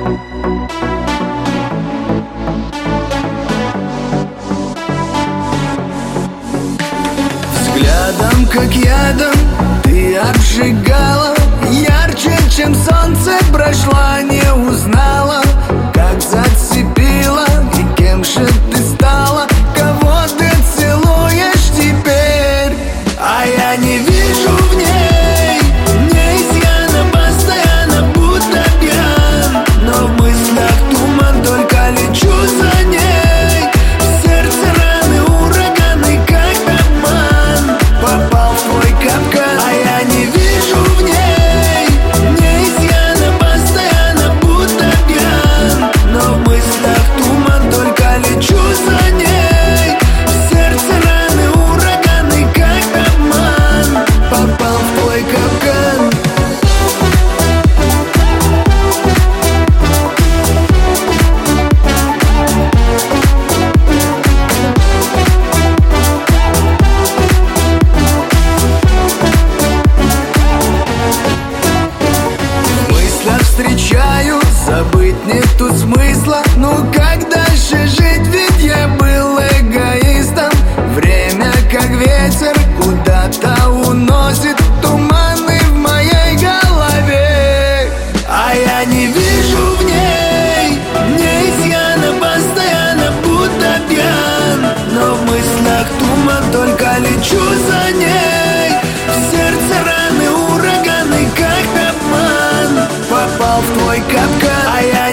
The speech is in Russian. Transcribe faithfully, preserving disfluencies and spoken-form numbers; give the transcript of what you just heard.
Взглядом, как ядом, ты обжигала, ярче, чем солнце прошла, не узнала, как зацепила и кем же ты стала, кого ты целуешь теперь. А я не вижу в ней не изъяна, постоянно будто пьян, но в мыслях туман, только лечу за ней. В сердце раны, ураганы, как обман, попал в твой капкан. А я не вижу в ней не изъяна, постоянно будто пьян, но в мыслях туман, только лечу за ней. В сердце раны, ураганы, как обман, попал в твой капкан. В мыслях встречаю, забыть нету смысла. Ну как дальше жить, ведь я был эгоистом. Время как ветер куда-то уносит туманы в моей голове. А я не вижу в ней не изъяна, постоянно будто пьян, но в мыслях туман, только лечу за ней. В сердце раны, ураганы, как обман, попал в твой капкан. А я